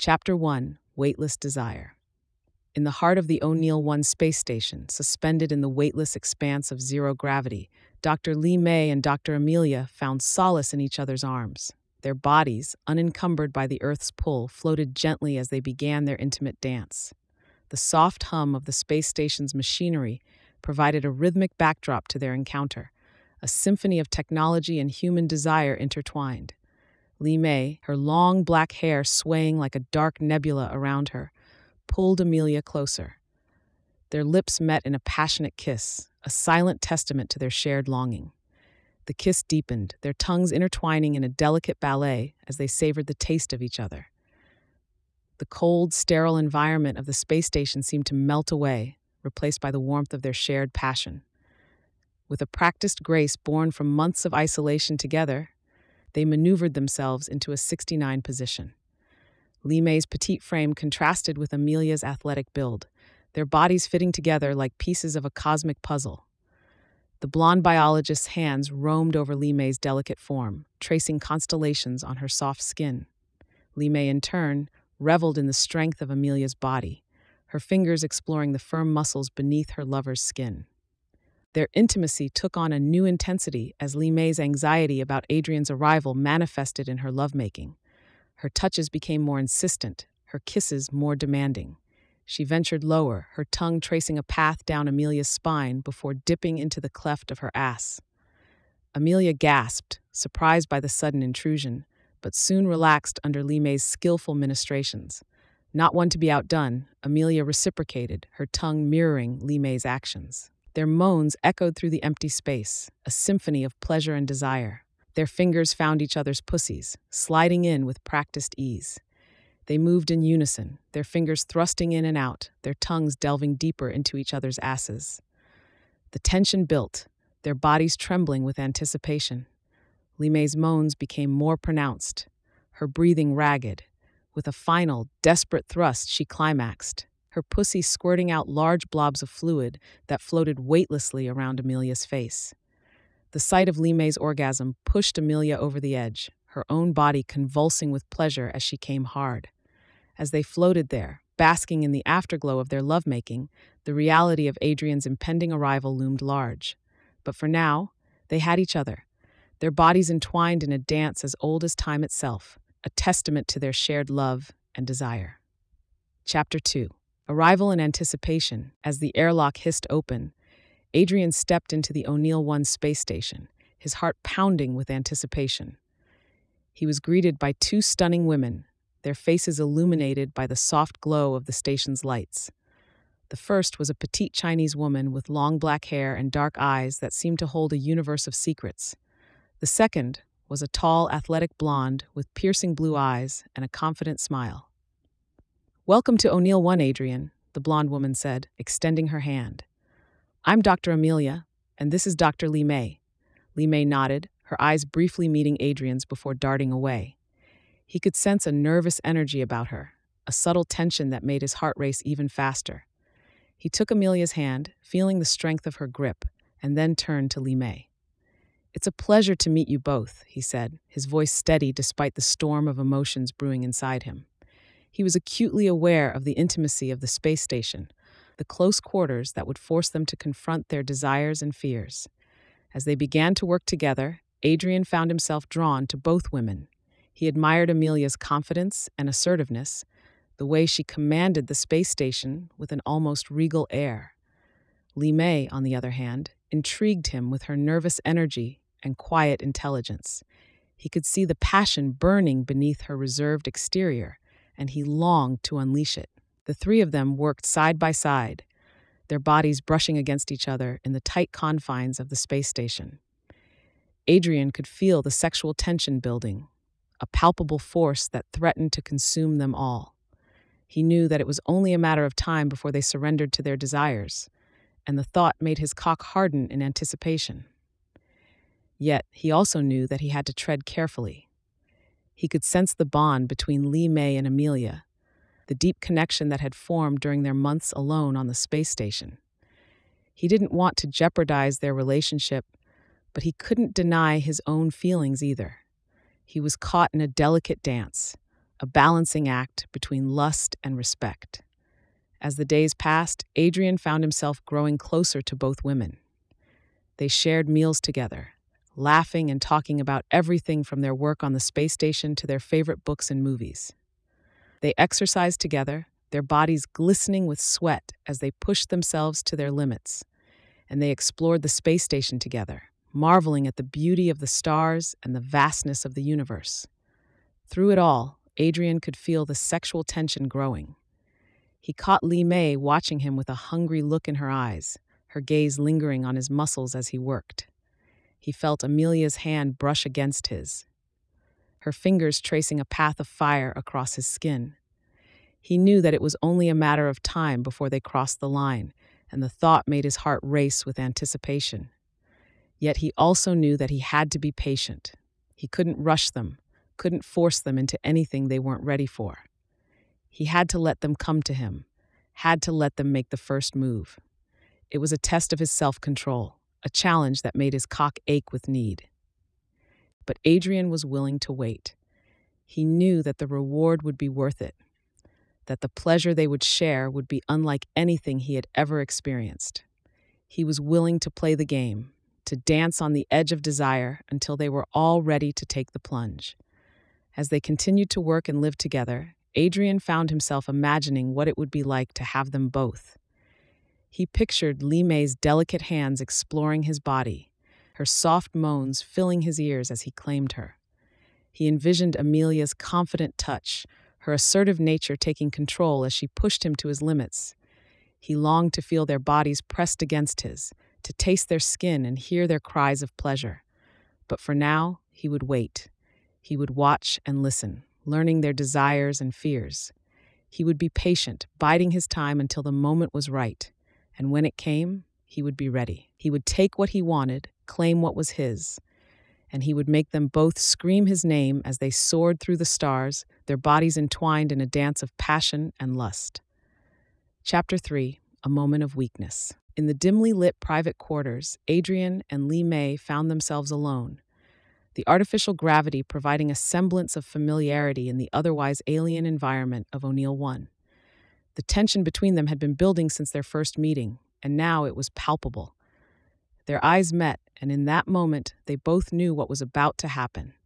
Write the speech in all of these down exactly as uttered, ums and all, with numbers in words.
Chapter one. Weightless Desire. In the heart of the O'Neill one space station, suspended in the weightless expanse of zero gravity, Doctor Li Mei and Doctor Amelia found solace in each other's arms. Their bodies, unencumbered by the Earth's pull, floated gently as they began their intimate dance. The soft hum of the space station's machinery provided a rhythmic backdrop to their encounter, a symphony of technology and human desire intertwined. Li Mei, her long black hair swaying like a dark nebula around her, pulled Amelia closer. Their lips met in a passionate kiss, a silent testament to their shared longing. The kiss deepened, their tongues intertwining in a delicate ballet as they savored the taste of each other. The cold, sterile environment of the space station seemed to melt away, replaced by the warmth of their shared passion. With a practiced grace born from months of isolation together, they maneuvered themselves into a sixty-nine position. Li Mei's petite frame contrasted with Amelia's athletic build, their bodies fitting together like pieces of a cosmic puzzle. The blonde biologist's hands roamed over Li Mei's delicate form, tracing constellations on her soft skin. Li Mei, in turn, reveled in the strength of Amelia's body, her fingers exploring the firm muscles beneath her lover's skin. Their intimacy took on a new intensity as Li Mei's anxiety about Adrian's arrival manifested in her lovemaking. Her touches became more insistent, her kisses more demanding. She ventured lower, her tongue tracing a path down Amelia's spine before dipping into the cleft of her ass. Amelia gasped, surprised by the sudden intrusion, but soon relaxed under Li Mei's skillful ministrations. Not one to be outdone, Amelia reciprocated, her tongue mirroring Li Mei's actions. Their moans echoed through the empty space, a symphony of pleasure and desire. Their fingers found each other's pussies, sliding in with practiced ease. They moved in unison, their fingers thrusting in and out, their tongues delving deeper into each other's asses. The tension built, their bodies trembling with anticipation. Li Mei's moans became more pronounced, her breathing ragged. With a final, desperate thrust, she climaxed, her pussy squirting out large blobs of fluid that floated weightlessly around Amelia's face. The sight of Li Mei's orgasm pushed Amelia over the edge, her own body convulsing with pleasure as she came hard. As they floated there, basking in the afterglow of their lovemaking, the reality of Adrian's impending arrival loomed large. But for now, they had each other, their bodies entwined in a dance as old as time itself, a testament to their shared love and desire. Chapter two. Arrival and Anticipation. As the airlock hissed open, Adrian stepped into the O'Neill one space station, his heart pounding with anticipation. He was greeted by two stunning women, their faces illuminated by the soft glow of the station's lights. The first was a petite Chinese woman with long black hair and dark eyes that seemed to hold a universe of secrets. The second was a tall, athletic blonde with piercing blue eyes and a confident smile. "Welcome to O'Neill one, Adrian," the blonde woman said, extending her hand. "I'm Doctor Amelia, and this is Doctor Li Mei." Li Mei nodded, her eyes briefly meeting Adrian's before darting away. He could sense a nervous energy about her, a subtle tension that made his heart race even faster. He took Amelia's hand, feeling the strength of her grip, and then turned to Li Mei. "It's a pleasure to meet you both," he said, his voice steady despite the storm of emotions brewing inside him. He was acutely aware of the intimacy of the space station, the close quarters that would force them to confront their desires and fears. As they began to work together, Adrian found himself drawn to both women. He admired Amelia's confidence and assertiveness, the way she commanded the space station with an almost regal air. Li Mei, on the other hand, intrigued him with her nervous energy and quiet intelligence. He could see the passion burning beneath her reserved exterior, and he longed to unleash it. The three of them worked side by side, their bodies brushing against each other in the tight confines of the space station. Adrian could feel the sexual tension building, a palpable force that threatened to consume them all. He knew that it was only a matter of time before they surrendered to their desires, and the thought made his cock harden in anticipation. Yet he also knew that he had to tread carefully. He could sense the bond between Li Mei and Amelia, the deep connection that had formed during their months alone on the space station. He didn't want to jeopardize their relationship, but he couldn't deny his own feelings either. He was caught in a delicate dance, a balancing act between lust and respect. As the days passed, Adrian found himself growing closer to both women. They shared meals together, laughing and talking about everything from their work on the space station to their favorite books and movies. They exercised together, their bodies glistening with sweat as they pushed themselves to their limits, and they explored the space station together, marveling at the beauty of the stars and the vastness of the universe. Through it all, Adrian could feel the sexual tension growing. He caught Li Mei watching him with a hungry look in her eyes, her gaze lingering on his muscles as he worked. He felt Amelia's hand brush against his, her fingers tracing a path of fire across his skin. He knew that it was only a matter of time before they crossed the line, and the thought made his heart race with anticipation. Yet he also knew that he had to be patient. He couldn't rush them, couldn't force them into anything they weren't ready for. He had to let them come to him, had to let them make the first move. It was a test of his self-control, a challenge that made his cock ache with need. But Adrian was willing to wait. He knew that the reward would be worth it, that the pleasure they would share would be unlike anything he had ever experienced. He was willing to play the game, to dance on the edge of desire until they were all ready to take the plunge. As they continued to work and live together, Adrian found himself imagining what it would be like to have them both. He pictured Li Mei's delicate hands exploring his body, her soft moans filling his ears as he claimed her. He envisioned Amelia's confident touch, her assertive nature taking control as she pushed him to his limits. He longed to feel their bodies pressed against his, to taste their skin and hear their cries of pleasure. But for now, he would wait. He would watch and listen, learning their desires and fears. He would be patient, biding his time until the moment was right. And when it came, he would be ready. He would take what he wanted, claim what was his, and he would make them both scream his name as they soared through the stars, their bodies entwined in a dance of passion and lust. Chapter three, A Moment of Weakness. In the dimly lit private quarters, Adrian and Li Mei found themselves alone, the artificial gravity providing a semblance of familiarity in the otherwise alien environment of O'Neill one. The tension between them had been building since their first meeting, and now it was palpable. Their eyes met, and in that moment, they both knew what was about to happen.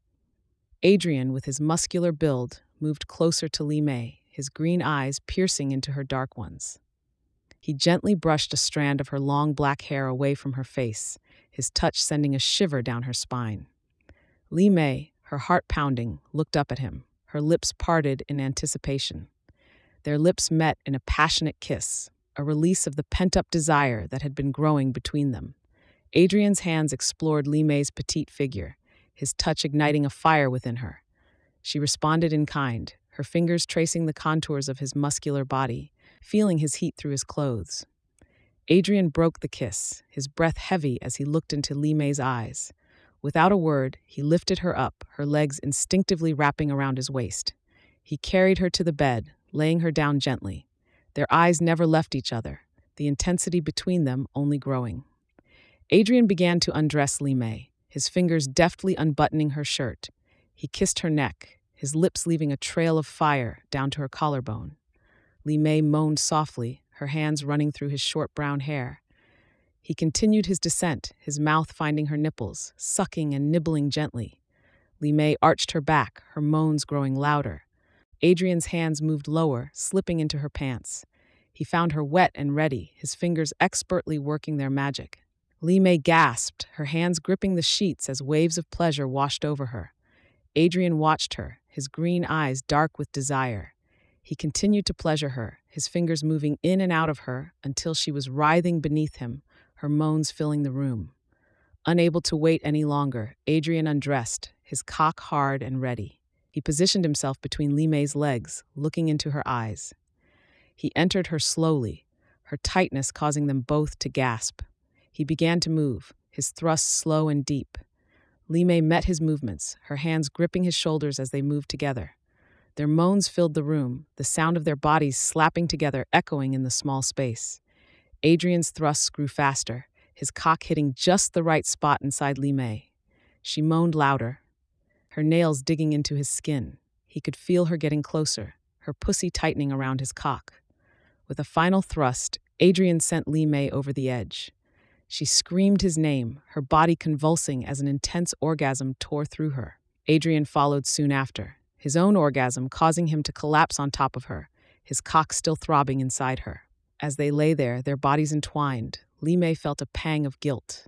Adrian, with his muscular build, moved closer to Li Mei, his green eyes piercing into her dark ones. He gently brushed a strand of her long black hair away from her face, his touch sending a shiver down her spine. Li Mei, her heart pounding, looked up at him, her lips parted in anticipation. Their lips met in a passionate kiss, a release of the pent-up desire that had been growing between them. Adrian's hands explored Li Mei's petite figure, his touch igniting a fire within her. She responded in kind, her fingers tracing the contours of his muscular body, feeling his heat through his clothes. Adrian broke the kiss, his breath heavy as he looked into Li Mei's eyes. Without a word, he lifted her up, her legs instinctively wrapping around his waist. He carried her to the bed, laying her down gently. Their eyes never left each other, the intensity between them only growing. Adrian began to undress Li Mei, his fingers deftly unbuttoning her shirt. He kissed her neck, his lips leaving a trail of fire down to her collarbone. Li Mei moaned softly, her hands running through his short brown hair. He continued his descent, his mouth finding her nipples, sucking and nibbling gently. Li Mei arched her back, her moans growing louder. Adrian's hands moved lower, slipping into her pants. He found her wet and ready, his fingers expertly working their magic. Li Mei gasped, her hands gripping the sheets as waves of pleasure washed over her. Adrian watched her, his green eyes dark with desire. He continued to pleasure her, his fingers moving in and out of her until she was writhing beneath him, her moans filling the room. Unable to wait any longer, Adrian undressed, his cock hard and ready. He positioned himself between Li Mei's legs, looking into her eyes. He entered her slowly, her tightness causing them both to gasp. He began to move, his thrusts slow and deep. Li Mei met his movements, her hands gripping his shoulders as they moved together. Their moans filled the room, the sound of their bodies slapping together echoing in the small space. Adrian's thrusts grew faster, his cock hitting just the right spot inside Li Mei. She moaned louder, her nails digging into his skin. He could feel her getting closer, her pussy tightening around his cock. With a final thrust, Adrian sent Li Mei over the edge. She screamed his name, her body convulsing as an intense orgasm tore through her. Adrian followed soon after, his own orgasm causing him to collapse on top of her, his cock still throbbing inside her. As they lay there, their bodies entwined, Li Mei felt a pang of guilt.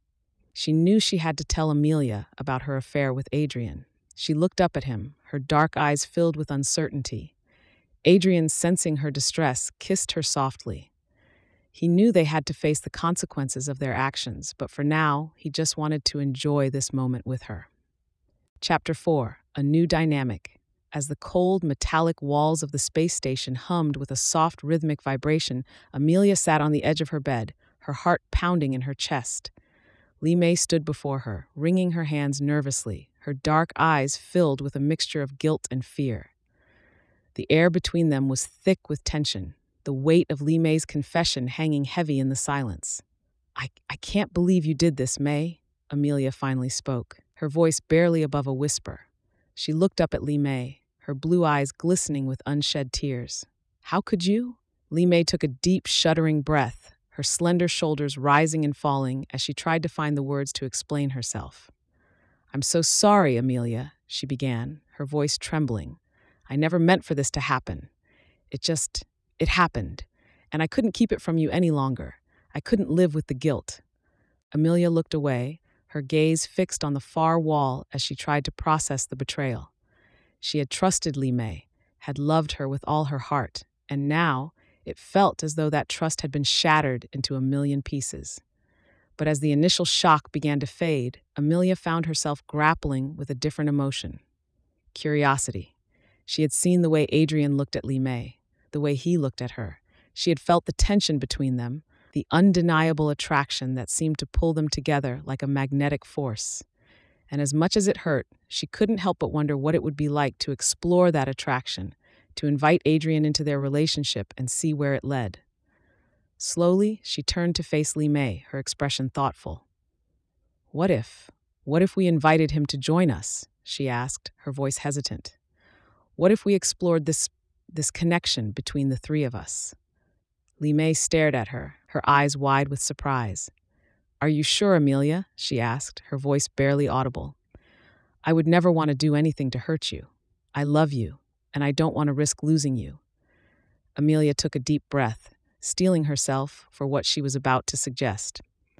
She knew she had to tell Amelia about her affair with Adrian. She looked up at him, her dark eyes filled with uncertainty. Adrian, sensing her distress, kissed her softly. He knew they had to face the consequences of their actions, but for now, he just wanted to enjoy this moment with her. Chapter four. A New Dynamic. As the cold, metallic walls of the space station hummed with a soft, rhythmic vibration, Amelia sat on the edge of her bed, her heart pounding in her chest. Li Mei stood before her, wringing her hands nervously, her dark eyes filled with a mixture of guilt and fear. The air between them was thick with tension, the weight of Li Mei's confession hanging heavy in the silence. I, I can't believe you did this, Mei, Amelia finally spoke, her voice barely above a whisper. She looked up at Li Mei, her blue eyes glistening with unshed tears. How could you? Li Mei took a deep, shuddering breath, her slender shoulders rising and falling as she tried to find the words to explain herself. I'm so sorry, Amelia, she began, her voice trembling. I never meant for this to happen. It just, it happened, and I couldn't keep it from you any longer. I couldn't live with the guilt. Amelia looked away, her gaze fixed on the far wall as she tried to process the betrayal. She had trusted Li Mei, had loved her with all her heart, and now it felt as though that trust had been shattered into a million pieces. But as the initial shock began to fade, Amelia found herself grappling with a different emotion. Curiosity. She had seen the way Adrian looked at Li Mei, the way he looked at her. She had felt the tension between them, the undeniable attraction that seemed to pull them together like a magnetic force. And as much as it hurt, she couldn't help but wonder what it would be like to explore that attraction, to invite Adrian into their relationship and see where it led. Slowly, she turned to face Li Mei, her expression thoughtful. What if, what if we invited him to join us? She asked, her voice hesitant. What if we explored this, this connection between the three of us? Li Mei stared at her, her eyes wide with surprise. Are you sure, Amelia? She asked, her voice barely audible. I would never want to do anything to hurt you. I love you, and I don't want to risk losing you. Amelia took a deep breath, steeling herself for what she was about to suggest.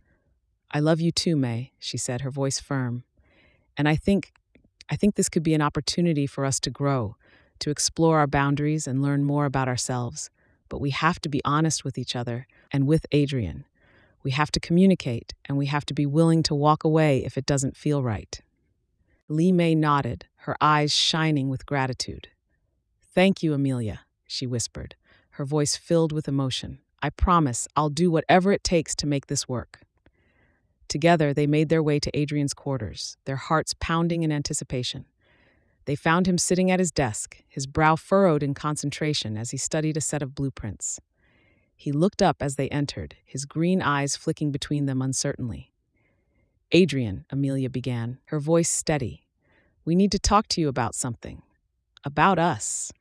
I love you too, Mei, she said, her voice firm. And I think, I think this could be an opportunity for us to grow, to explore our boundaries and learn more about ourselves. But we have to be honest with each other and with Adrian. We have to communicate, and we have to be willing to walk away if it doesn't feel right. Li Mei nodded, her eyes shining with gratitude. Thank you, Amelia, she whispered, her voice filled with emotion. I promise I'll do whatever it takes to make this work. Together, they made their way to Adrian's quarters, their hearts pounding in anticipation. They found him sitting at his desk, his brow furrowed in concentration as he studied a set of blueprints. He looked up as they entered, his green eyes flicking between them uncertainly. Adrian, Amelia began, her voice steady. We need to talk to you about something. About us.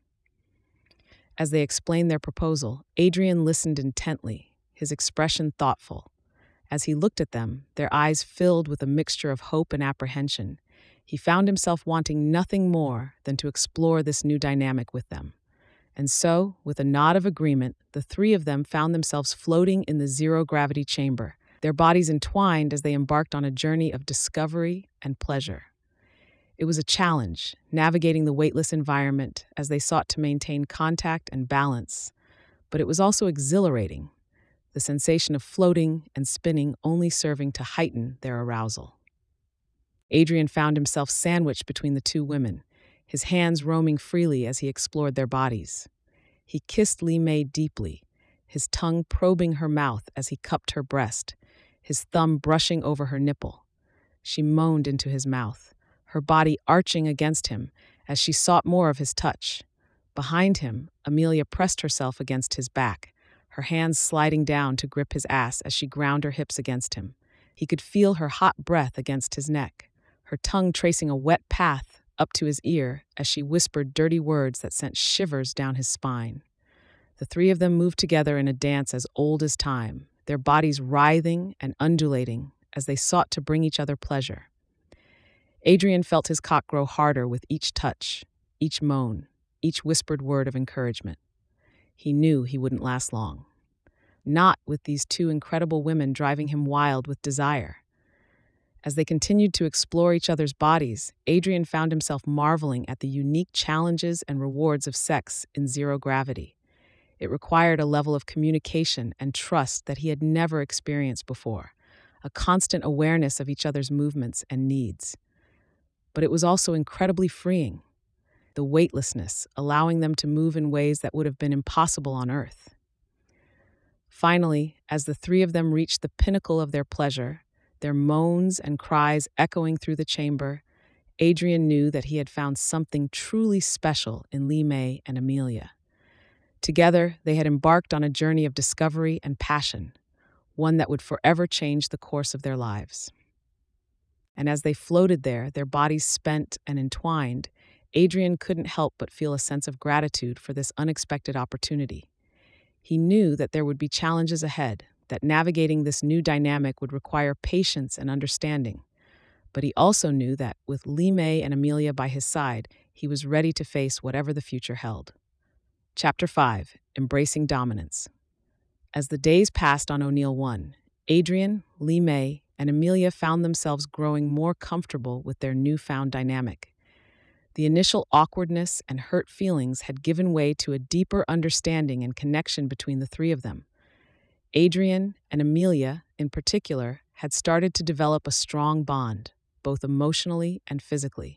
As they explained their proposal, Adrian listened intently, his expression thoughtful. As he looked at them, their eyes filled with a mixture of hope and apprehension. He found himself wanting nothing more than to explore this new dynamic with them. And so, with a nod of agreement, the three of them found themselves floating in the zero-gravity chamber, their bodies entwined as they embarked on a journey of discovery and pleasure. It was a challenge, navigating the weightless environment as they sought to maintain contact and balance, but it was also exhilarating, the sensation of floating and spinning only serving to heighten their arousal. Adrian found himself sandwiched between the two women, his hands roaming freely as he explored their bodies. He kissed Li Mei deeply, his tongue probing her mouth as he cupped her breast, his thumb brushing over her nipple. She moaned into his mouth, her body arching against him as she sought more of his touch. Behind him, Amelia pressed herself against his back, her hands sliding down to grip his ass as she ground her hips against him. He could feel her hot breath against his neck, her tongue tracing a wet path up to his ear as she whispered dirty words that sent shivers down his spine. The three of them moved together in a dance as old as time, their bodies writhing and undulating as they sought to bring each other pleasure. Adrian felt his cock grow harder with each touch, each moan, each whispered word of encouragement. He knew he wouldn't last long. Not with these two incredible women driving him wild with desire. As they continued to explore each other's bodies, Adrian found himself marveling at the unique challenges and rewards of sex in zero gravity. It required a level of communication and trust that he had never experienced before, a constant awareness of each other's movements and needs. But it was also incredibly freeing, the weightlessness allowing them to move in ways that would have been impossible on Earth. Finally, as the three of them reached the pinnacle of their pleasure, their moans and cries echoing through the chamber, Adrian knew that he had found something truly special in Li Mei and Amelia. Together, they had embarked on a journey of discovery and passion, one that would forever change the course of their lives. And as they floated there, their bodies spent and entwined, Adrian couldn't help but feel a sense of gratitude for this unexpected opportunity. He knew that there would be challenges ahead, that navigating this new dynamic would require patience and understanding. But he also knew that, with Li Mei and Amelia by his side, he was ready to face whatever the future held. Chapter five. Embracing Dominance. As the days passed on O'Neill one, Adrian, Li Mei, and Amelia found themselves growing more comfortable with their newfound dynamic. The initial awkwardness and hurt feelings had given way to a deeper understanding and connection between the three of them. Adrian and Amelia, in particular, had started to develop a strong bond, both emotionally and physically.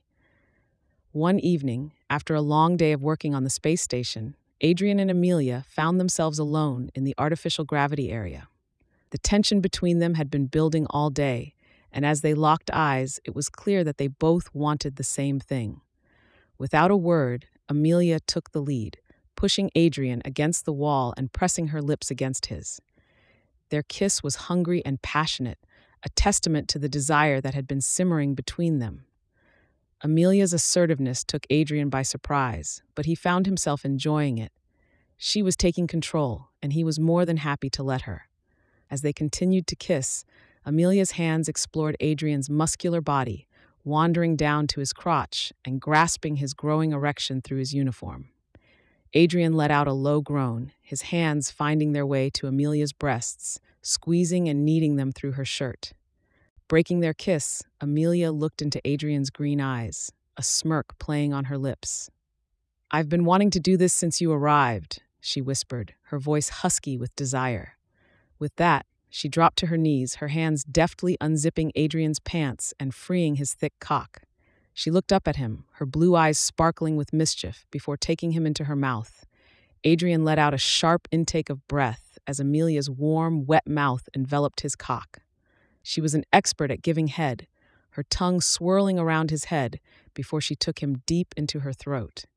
One evening, after a long day of working on the space station, Adrian and Amelia found themselves alone in the artificial gravity area. The tension between them had been building all day, and as they locked eyes, it was clear that they both wanted the same thing. Without a word, Amelia took the lead, pushing Adrian against the wall and pressing her lips against his. Their kiss was hungry and passionate, a testament to the desire that had been simmering between them. Amelia's assertiveness took Adrian by surprise, but he found himself enjoying it. She was taking control, and he was more than happy to let her. As they continued to kiss, Amelia's hands explored Adrian's muscular body, wandering down to his crotch and grasping his growing erection through his uniform. Adrian let out a low groan, his hands finding their way to Amelia's breasts, squeezing and kneading them through her shirt. Breaking their kiss, Amelia looked into Adrian's green eyes, a smirk playing on her lips. "I've been wanting to do this since you arrived," she whispered, her voice husky with desire. With that, she dropped to her knees, her hands deftly unzipping Adrian's pants and freeing his thick cock. She looked up at him, her blue eyes sparkling with mischief, before taking him into her mouth. Adrian let out a sharp intake of breath as Amelia's warm, wet mouth enveloped his cock. She was an expert at giving head, her tongue swirling around his head before she took him deep into her throat.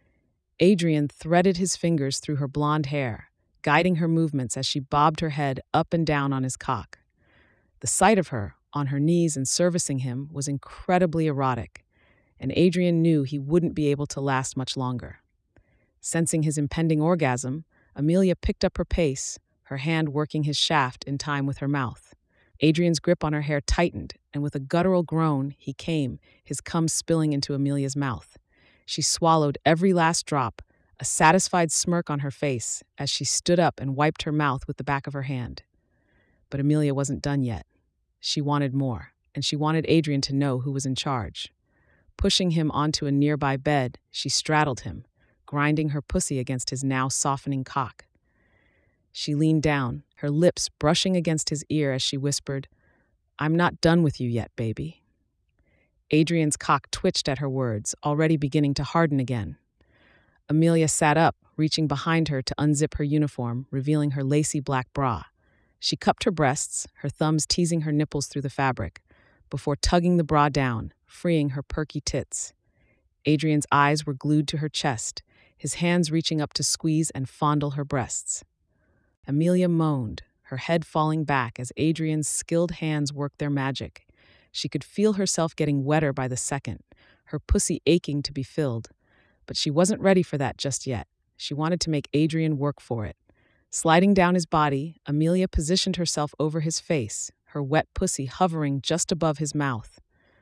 Adrian threaded his fingers through her blonde hair, guiding her movements as she bobbed her head up and down on his cock. The sight of her, on her knees and servicing him, was incredibly erotic, and Adrian knew he wouldn't be able to last much longer. Sensing his impending orgasm, Amelia picked up her pace, her hand working his shaft in time with her mouth. Adrian's grip on her hair tightened, and with a guttural groan, he came, his cum spilling into Amelia's mouth. She swallowed every last drop, a satisfied smirk on her face as she stood up and wiped her mouth with the back of her hand. But Amelia wasn't done yet. She wanted more, and she wanted Adrian to know who was in charge. Pushing him onto a nearby bed, she straddled him, grinding her pussy against his now softening cock. She leaned down, her lips brushing against his ear as she whispered, "I'm not done with you yet, baby." Adrian's cock twitched at her words, already beginning to harden again. Amelia sat up, reaching behind her to unzip her uniform, revealing her lacy black bra. She cupped her breasts, her thumbs teasing her nipples through the fabric, before tugging the bra down, freeing her perky tits. Adrian's eyes were glued to her chest, his hands reaching up to squeeze and fondle her breasts. Amelia moaned, her head falling back as Adrian's skilled hands worked their magic. She could feel herself getting wetter by the second, her pussy aching to be filled. But she wasn't ready for that just yet. She wanted to make Adrian work for it. Sliding down his body, Amelia positioned herself over his face, her wet pussy hovering just above his mouth.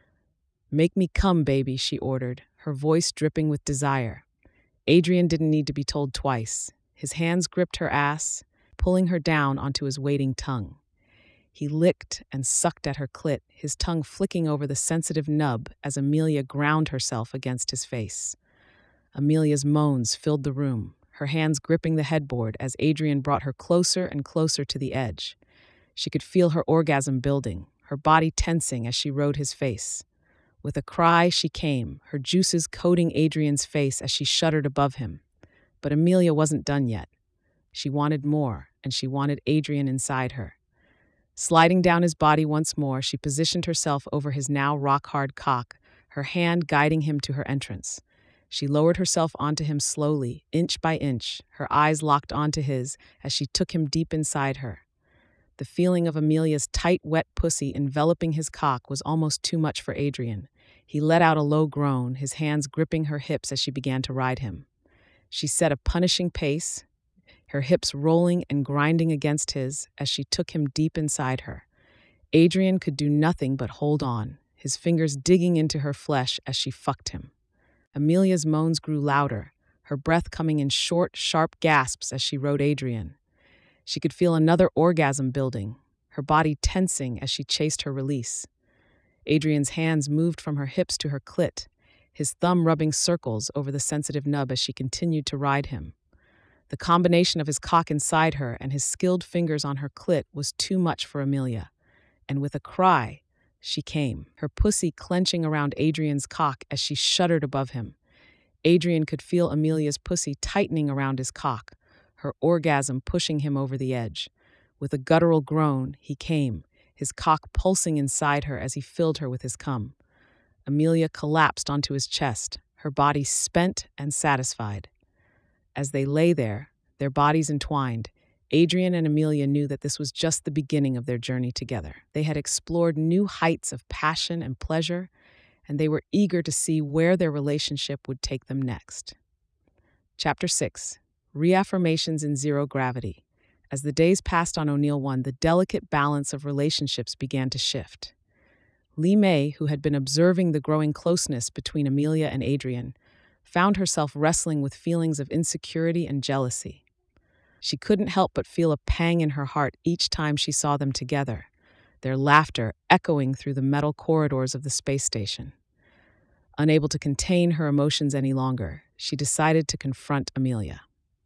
"Make me come, baby," she ordered, her voice dripping with desire. Adrian didn't need to be told twice. His hands gripped her ass, pulling her down onto his waiting tongue. He licked and sucked at her clit, his tongue flicking over the sensitive nub as Amelia ground herself against his face. Amelia's moans filled the room, her hands gripping the headboard as Adrian brought her closer and closer to the edge. She could feel her orgasm building, her body tensing as she rode his face. With a cry, she came, her juices coating Adrian's face as she shuddered above him. But Amelia wasn't done yet. She wanted more, and she wanted Adrian inside her. Sliding down his body once more, she positioned herself over his now rock-hard cock, her hand guiding him to her entrance. She lowered herself onto him slowly, inch by inch, her eyes locked onto his as she took him deep inside her. The feeling of Amelia's tight, wet pussy enveloping his cock was almost too much for Adrian. He let out a low groan, his hands gripping her hips as she began to ride him. She set a punishing pace, her hips rolling and grinding against his as she took him deep inside her. Adrian could do nothing but hold on, his fingers digging into her flesh as she fucked him. Amelia's moans grew louder, her breath coming in short, sharp gasps as she rode Adrian. She could feel another orgasm building, her body tensing as she chased her release. Adrian's hands moved from her hips to her clit, his thumb rubbing circles over the sensitive nub as she continued to ride him. The combination of his cock inside her and his skilled fingers on her clit was too much for Amelia, and with a cry, she came, her pussy clenching around Adrian's cock as she shuddered above him. Adrian could feel Amelia's pussy tightening around his cock, her orgasm pushing him over the edge. With a guttural groan, he came, his cock pulsing inside her as he filled her with his cum. Amelia collapsed onto his chest, her body spent and satisfied. As they lay there, their bodies entwined, Adrian and Amelia knew that this was just the beginning of their journey together. They had explored new heights of passion and pleasure, and they were eager to see where their relationship would take them next. Chapter six. Reaffirmations in Zero Gravity. As the days passed on O'Neill one, the delicate balance of relationships began to shift. Li Mei, who had been observing the growing closeness between Amelia and Adrian, found herself wrestling with feelings of insecurity and jealousy. She couldn't help but feel a pang in her heart each time she saw them together, their laughter echoing through the metal corridors of the space station. Unable to contain her emotions any longer, she decided to confront Amelia.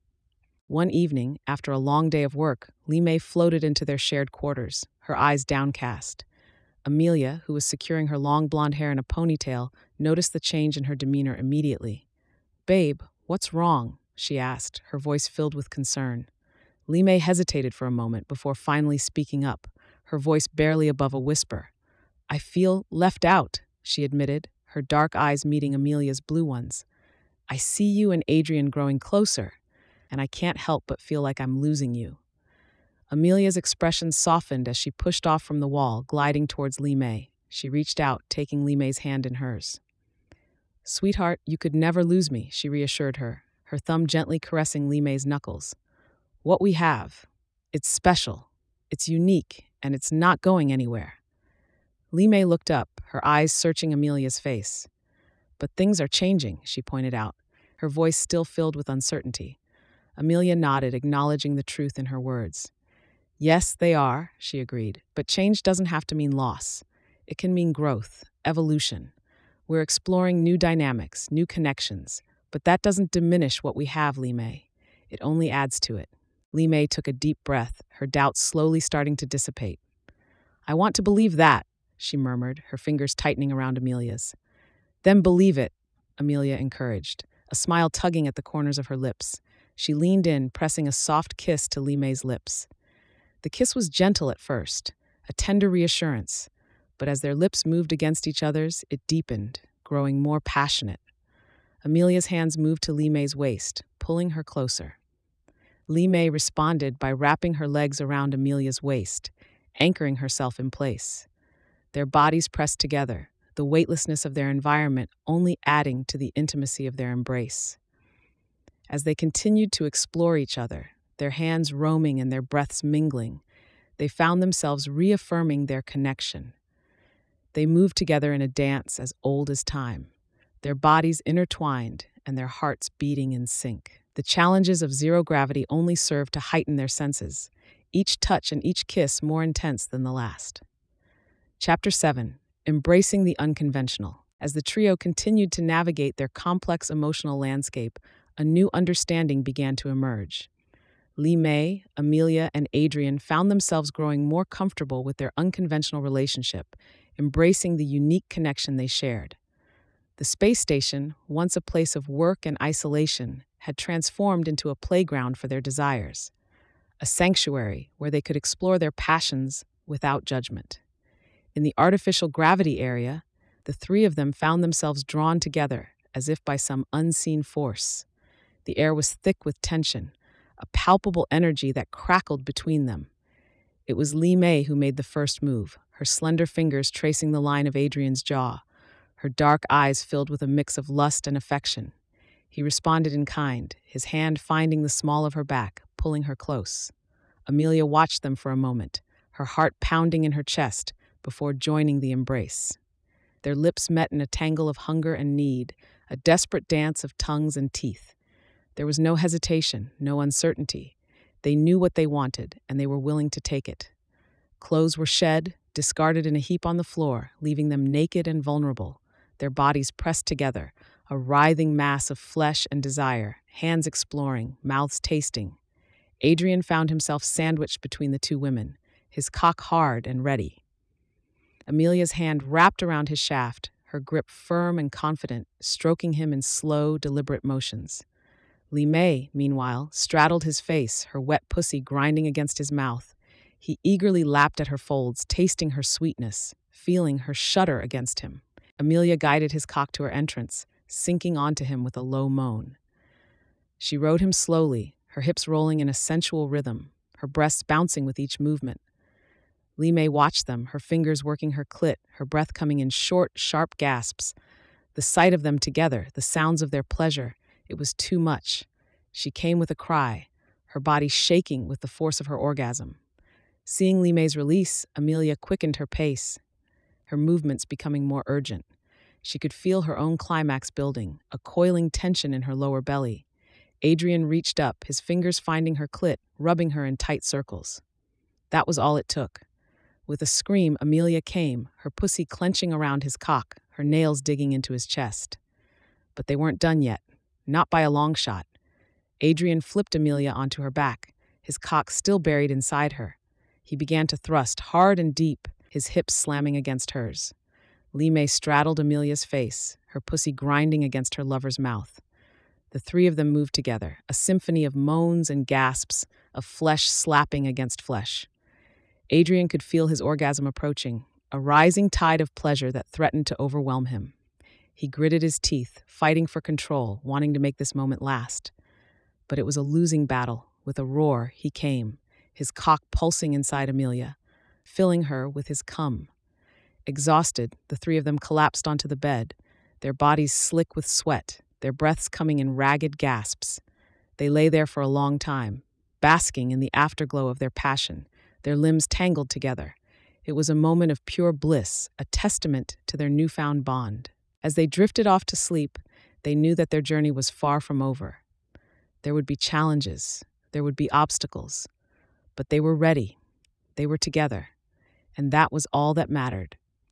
One evening, after a long day of work, Li Mei floated into their shared quarters, her eyes downcast. Amelia, who was securing her long blonde hair in a ponytail, noticed the change in her demeanor immediately. "Babe, what's wrong?" she asked, her voice filled with concern. Li Mei hesitated for a moment before finally speaking up, her voice barely above a whisper. "I feel left out," she admitted, her dark eyes meeting Amelia's blue ones. "I see you and Adrian growing closer, and I can't help but feel like I'm losing you." Amelia's expression softened as she pushed off from the wall, gliding towards Li Mei. She reached out, taking Li Mei's hand in hers. "Sweetheart, you could never lose me," she reassured her, her thumb gently caressing Li Mei's knuckles. "What we have, it's special, it's unique, and it's not going anywhere." Li Mei looked up, her eyes searching Amelia's face. "But things are changing," she pointed out, her voice still filled with uncertainty. Amelia nodded, acknowledging the truth in her words. "Yes, they are," she agreed, "but change doesn't have to mean loss. It can mean growth, evolution. We're exploring new dynamics, new connections, but that doesn't diminish what we have, Li Mei. It only adds to it." Li Mei took a deep breath, her doubts slowly starting to dissipate. "I want to believe that," she murmured, her fingers tightening around Amelia's. "Then believe it," Amelia encouraged, a smile tugging at the corners of her lips. She leaned in, pressing a soft kiss to Li Mei's lips. The kiss was gentle at first, a tender reassurance, but as their lips moved against each other's, it deepened, growing more passionate. Amelia's hands moved to Li Mei's waist, pulling her closer. Li Mei responded by wrapping her legs around Amelia's waist, anchoring herself in place. Their bodies pressed together, the weightlessness of their environment only adding to the intimacy of their embrace. As they continued to explore each other, their hands roaming and their breaths mingling, they found themselves reaffirming their connection. They moved together in a dance as old as time, their bodies intertwined and their hearts beating in sync. The challenges of zero gravity only served to heighten their senses, each touch and each kiss more intense than the last. Chapter seven. Embracing the Unconventional. As the trio continued to navigate their complex emotional landscape, a new understanding began to emerge. Li Mei, Amelia, and Adrian found themselves growing more comfortable with their unconventional relationship, embracing the unique connection they shared. The space station, once a place of work and isolation, had transformed into a playground for their desires, a sanctuary where they could explore their passions without judgment. In the artificial gravity area, the three of them found themselves drawn together as if by some unseen force. The air was thick with tension, a palpable energy that crackled between them. It was Li Mei who made the first move, her slender fingers tracing the line of Adrian's jaw, her dark eyes filled with a mix of lust and affection. He responded in kind, his hand finding the small of her back, pulling her close. Amelia watched them for a moment, her heart pounding in her chest, before joining the embrace. Their lips met in a tangle of hunger and need, a desperate dance of tongues and teeth. There was no hesitation, no uncertainty. They knew what they wanted, and they were willing to take it. Clothes were shed, discarded in a heap on the floor, leaving them naked and vulnerable, their bodies pressed together, a writhing mass of flesh and desire, hands exploring, mouths tasting. Adrian found himself sandwiched between the two women, his cock hard and ready. Amelia's hand wrapped around his shaft, her grip firm and confident, stroking him in slow, deliberate motions. Li Mei, meanwhile, straddled his face, her wet pussy grinding against his mouth. He eagerly lapped at her folds, tasting her sweetness, feeling her shudder against him. Amelia guided his cock to her entrance, sinking onto him with a low moan. She rode him slowly, her hips rolling in a sensual rhythm, her breasts bouncing with each movement. Li Mei watched them, her fingers working her clit, her breath coming in short, sharp gasps. The sight of them together, the sounds of their pleasure, it was too much. She came with a cry, her body shaking with the force of her orgasm. Seeing Li Mei's release, Amelia quickened her pace, her movements becoming more urgent. She could feel her own climax building, a coiling tension in her lower belly. Adrian reached up, his fingers finding her clit, rubbing her in tight circles. That was all it took. With a scream, Amelia came, her pussy clenching around his cock, her nails digging into his chest. But they weren't done yet, not by a long shot. Adrian flipped Amelia onto her back, his cock still buried inside her. He began to thrust hard and deep, his hips slamming against hers. Li Mei straddled Amelia's face, her pussy grinding against her lover's mouth. The three of them moved together, a symphony of moans and gasps, of flesh slapping against flesh. Adrian could feel his orgasm approaching, a rising tide of pleasure that threatened to overwhelm him. He gritted his teeth, fighting for control, wanting to make this moment last. But it was a losing battle. With a roar, he came, his cock pulsing inside Amelia, filling her with his cum. Exhausted, the three of them collapsed onto the bed, their bodies slick with sweat, their breaths coming in ragged gasps. They lay there for a long time, basking in the afterglow of their passion, their limbs tangled together. It was a moment of pure bliss, a testament to their newfound bond. As they drifted off to sleep, they knew that their journey was far from over. There would be challenges, there would be obstacles, but they were ready. They were together, and that was all that mattered.